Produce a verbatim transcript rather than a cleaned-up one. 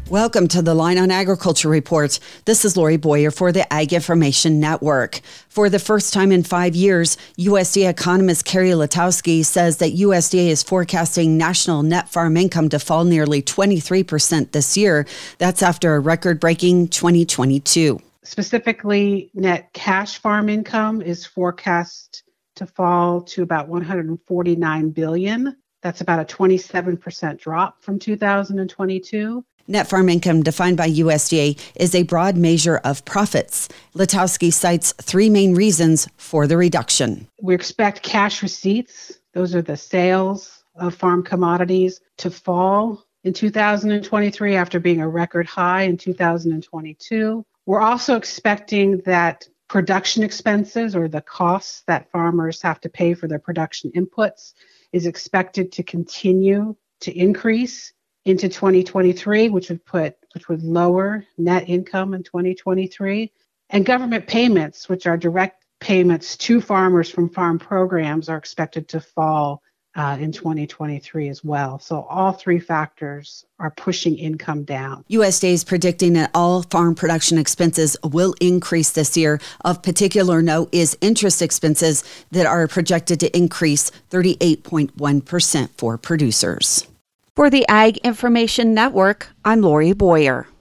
Welcome to the Line on Agriculture Report. This is Lori Boyer for the Ag Information Network. For the first time in five years, U S D A economist Kerry Letowski says that U S D A is forecasting national net farm income to fall nearly twenty-three percent this year. That's after a record-breaking twenty twenty-two. Specifically, net cash farm income is forecast to fall to about one hundred forty-nine billion dollars. That's about a twenty-seven percent drop from two thousand twenty-two. Net farm income, defined by U S D A, is a broad measure of profits. Letowski cites three main reasons for the reduction. We expect cash receipts, those are the sales of farm commodities, to fall in two thousand twenty-three after being a record high in two thousand twenty-two. We're also expecting that production expenses, or the costs that farmers have to pay for their production inputs, is expected to continue to increase into twenty twenty-three, which would put which would lower net income in twenty twenty-three. And government payments, which are direct payments to farmers from farm programs, are expected to fall uh, in twenty twenty-three as well. So all three factors are pushing income down. U S D A is predicting that all farm production expenses will increase this year. Of particular note is interest expenses that are projected to increase thirty-eight point one percent for producers. For the Ag Information Network, I'm Lori Boyer.